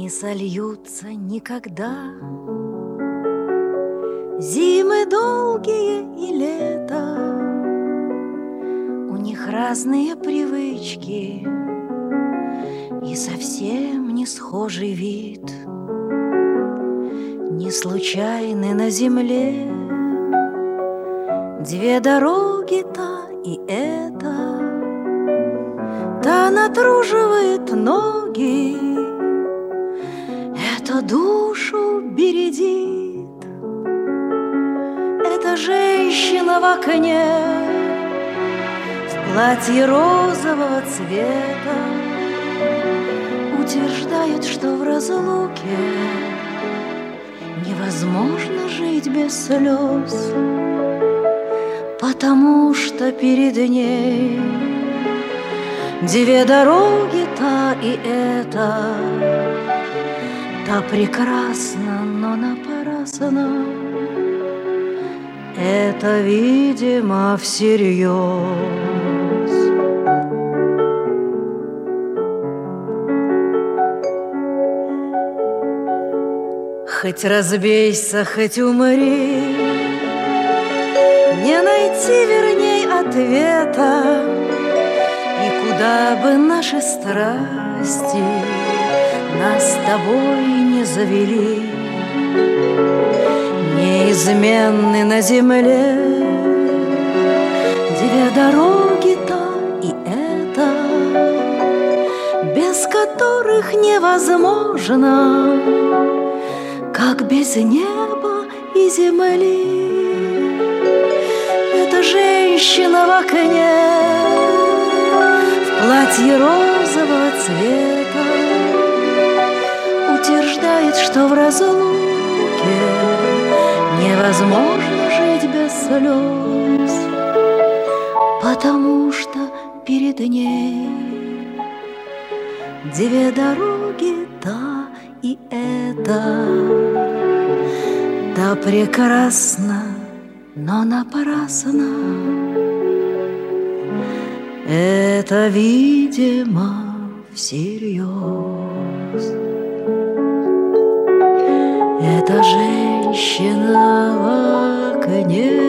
не сольются никогда. Зимы долгие и лето, у них разные привычки и совсем не схожий вид. Не случайны на земле две дороги, та и эта. Та натруживает ноги, это душу бередит. Это женщина в окне в платье розового цвета утверждает, что в разлуке невозможно жить без слез, потому что перед ней две дороги, та и эта. Та прекрасна, но напрасно, это, видимо, всерьез. Хоть разбейся, хоть умри, не найти, верней, ответа. И куда бы наши страсти нас с тобой не завели, неизменны на земле две дороги, та и эта, без которых невозможно, как без неба и земли. Это женщина в окне в платье розового цвета утверждает, что в разлуке невозможно жить без слез, потому что перед ней две дороги, та и эта. Та прекрасна, но напрасно, это, видимо, всерьез. Эта женщина в окне